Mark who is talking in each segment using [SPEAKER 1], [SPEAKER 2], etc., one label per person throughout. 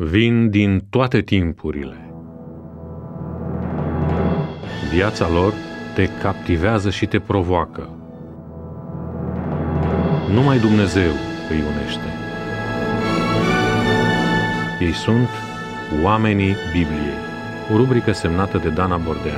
[SPEAKER 1] vin din toate timpurile. Viața lor te captivează și te provoacă. Numai Dumnezeu îi unește. Ei sunt Oamenii Bibliei, o rubrică semnată de Dana Bordean.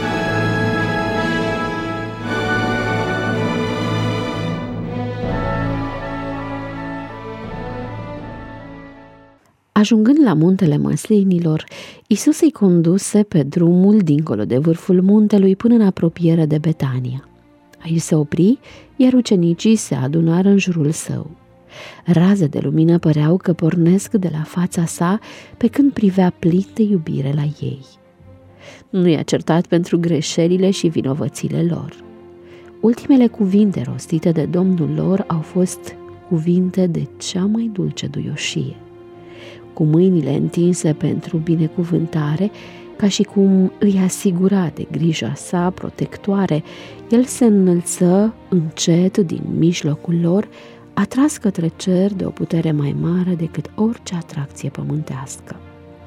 [SPEAKER 2] Ajungând la muntele Măslinilor, Iisus îi conduse pe drumul dincolo de vârful muntelui până în apropiere de Betania. Aici se opri, iar ucenicii se adunară în jurul său. Raze de lumină păreau că pornesc de la fața sa pe când privea plin de iubire la ei. Nu i-a certat pentru greșelile și vinovățile lor. Ultimele cuvinte rostite de Domnul lor au fost cuvinte de cea mai dulce duioșie. Cu mâinile întinse pentru binecuvântare, ca și cum îi asigura de grija sa protectoare, el se înălță încet din mijlocul lor, atras către cer de o putere mai mare decât orice atracție pământească.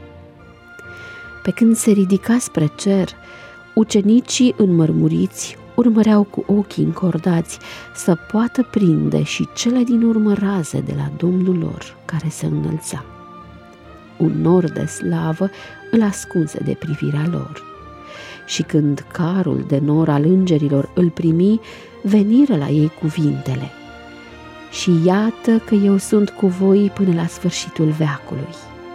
[SPEAKER 2] Pe când se ridica spre cer, ucenicii înmărmuriți urmăreau cu ochii încordați să poată prinde și cele din urmă raze de la Domnul lor care se înălța. Un nor de slavă îl ascunse de privirea lor. Și când carul de nor al îngerilor îl primi, veniră la ei cuvintele: și iată că eu sunt cu voi până la sfârșitul veacului.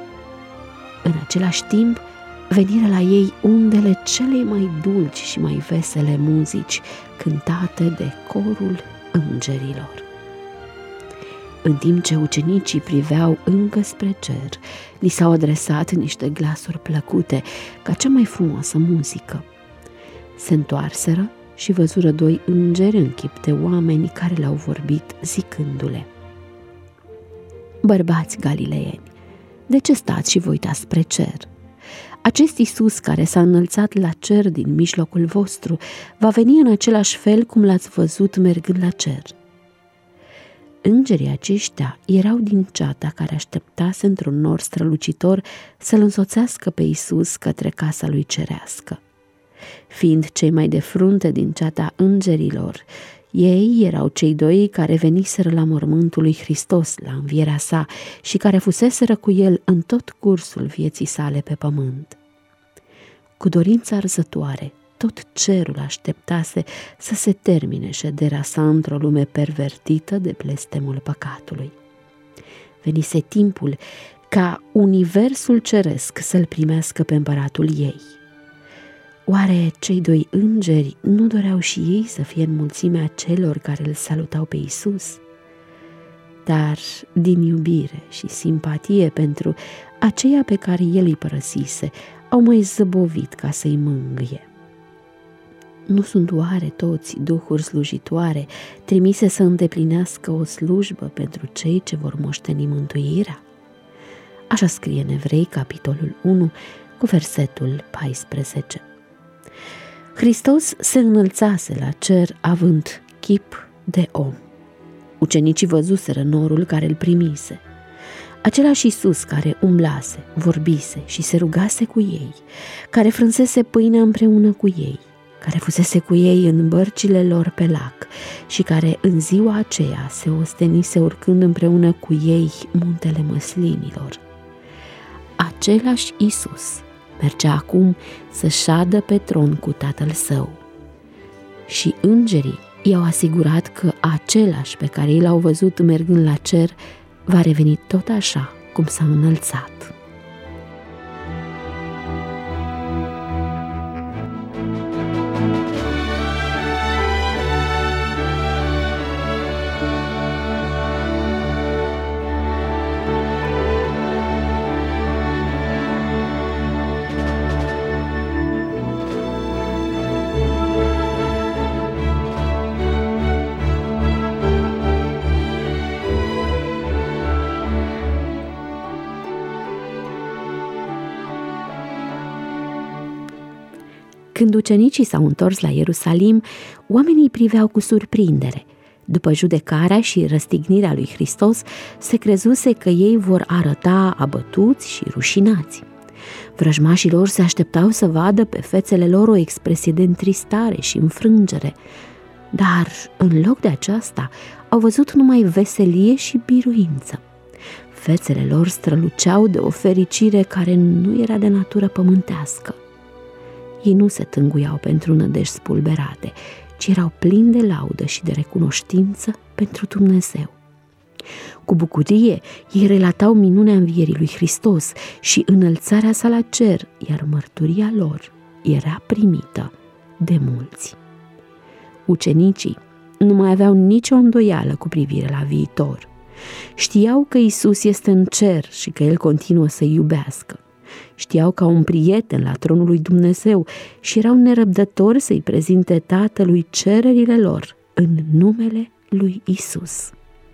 [SPEAKER 2] În același timp, veniră la ei undele cele mai dulci și mai vesele muzici, cântate de corul îngerilor. În timp ce ucenicii priveau încă spre cer, li s-au adresat niște glasuri plăcute, ca cea mai frumoasă muzică. Se întoarseră și văzură doi îngeri în chip de oameni care le-au vorbit, zicându-le: bărbați galileeni, de ce stați și vă uitați spre cer? Acest Iisus care s-a înălțat la cer din mijlocul vostru va veni în același fel cum l-ați văzut mergând la cer. Îngerii aceștia erau din ceata care așteptase într-un nor strălucitor să-l însoțească pe Iisus către casa lui cerească. Fiind cei mai de frunte din ceata îngerilor, ei erau cei doi care veniseră la mormântul lui Hristos, la învierea sa, și care fuseseră cu el în tot cursul vieții sale pe pământ. Cu dorință arzătoare, tot cerul așteptase să se termine șederea sa într-o lume pervertită de blestemul păcatului. Venise timpul ca universul ceresc să-l primească pe împăratul ei. Oare cei doi îngeri nu doreau și ei să fie în mulțimea celor care îl salutau pe Iisus? Dar din iubire și simpatie pentru aceia pe care el îi părăsise, au mai zăbovit ca să-i mângâie. Nu sunt oare toți duhuri slujitoare trimise să îndeplinească o slujbă pentru cei ce vor moșteni mântuirea? Așa scrie în Evrei, capitolul 1, cu versetul 14. Hristos se înălțase la cer având chip de om. Ucenicii văzuseră norul care îl primise. Același Iisus care umblase, vorbise și se rugase cu ei, care frânsese pâinea împreună cu ei, care fusese cu ei în bărcile lor pe lac și care în ziua aceea se ostenise urcând împreună cu ei muntele Măslinilor. Același Iisus mergea acum să șadă pe tron cu Tatăl Său. Și îngerii i-au asigurat că același pe care i l-au văzut mergând la cer va reveni tot așa cum s-a înălțat. Când ucenicii s-au întors la Ierusalim, oamenii priveau cu surprindere, După judecarea și răstignirea lui Hristos, se crezuse că ei vor arăta abătuți și rușinați. Vrăjmașii lor se așteptau să vadă pe fețele lor o expresie de întristare și înfrângere, dar în loc de aceasta au văzut numai veselie și biruință. Fețele lor străluceau de o fericire care nu era de natură pământească. Ei nu se tânguiau pentru nădejdi spulberate, ci erau plini de laudă și de recunoștință pentru Dumnezeu. Cu bucurie, ei relatau minunea învierii lui Hristos și înălțarea sa la cer, iar mărturia lor era primită de mulți. Ucenicii nu mai aveau nicio îndoială cu privire la viitor. Știau că Iisus este în cer și că El continuă să-i iubească. Știau că au un prieten la tronul lui Dumnezeu și erau nerăbdători să-i prezinte Tatălui cererile lor în numele lui Iisus.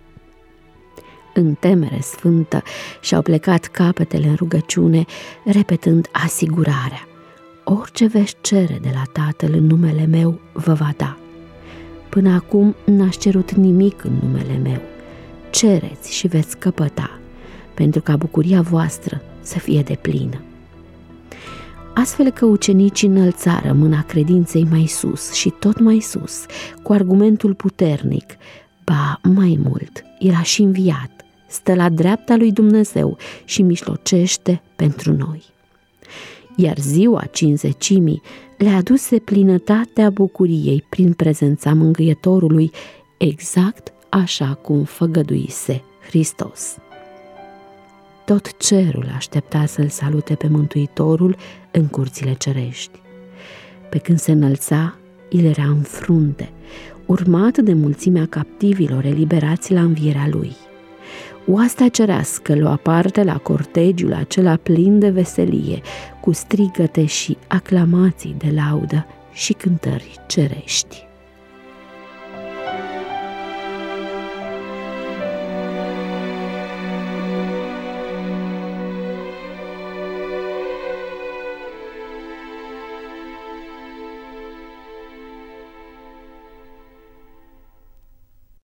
[SPEAKER 2] În temere sfântă și-au plecat capetele în rugăciune, repetând asigurarea: orice veți cere de la Tatăl în numele meu, vă va da. Până acum n-ați cerut nimic în numele meu. Cereți și veți căpăta, pentru ca bucuria voastră să fie deplină. Astfel că ucenicii înălțară mâna credinței mai sus și tot mai sus, cu argumentul puternic: ba, mai mult, era și înviat, stă la dreapta lui Dumnezeu și mijlocește pentru noi. Iar ziua Cincizecimii le-a aduse plinătatea bucuriei prin prezența Mângâietorului, exact așa cum făgăduise Hristos. Tot cerul aștepta să-l salute pe Mântuitorul în curțile cerești. Pe când se înălța, el era în frunte, urmat de mulțimea captivilor eliberați la învierea lui. Oastea cerească lua parte la cortegiul acela plin de veselie, cu strigăte și aclamații de laudă și cântări cerești.